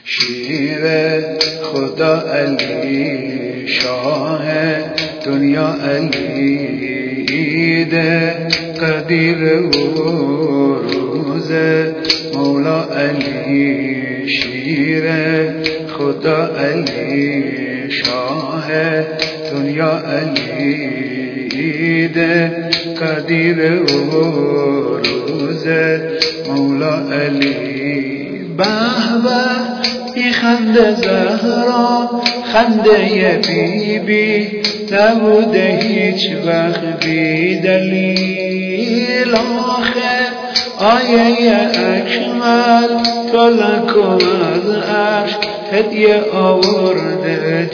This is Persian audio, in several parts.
شیر خدا علی شاه دنیا علی عید قدیر و روز مولا علی شیر خدا علی شاه دنیا علی عید قدیر و روز مولا علی به به ای خنده زهرا خنده بی بی نبوده هیچ وقت بی دلیل آخه آیه اکمل طلق از عرش هدیه آورده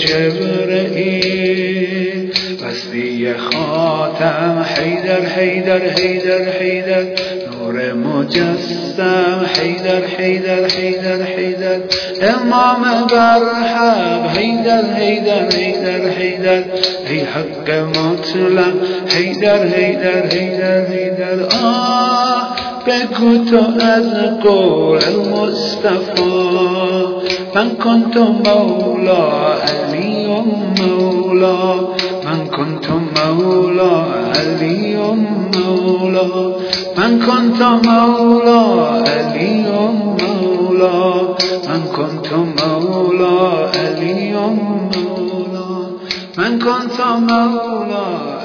جبرئیل وصلی خاتم حیدر حیدر حیدر حیدر نور مجسم حیدر حیدر حیدر حیدر امام برحق حیدر حیدر حیدر حیدر ای حق مطلق حیدر حیدر حیدر حیدر بگو تو از قول المصطفى من كنت مولا علی مولا من كنت مولا علی مولا من كنت مولا علی مولا من كنت مولا علی مولا من كنت مولا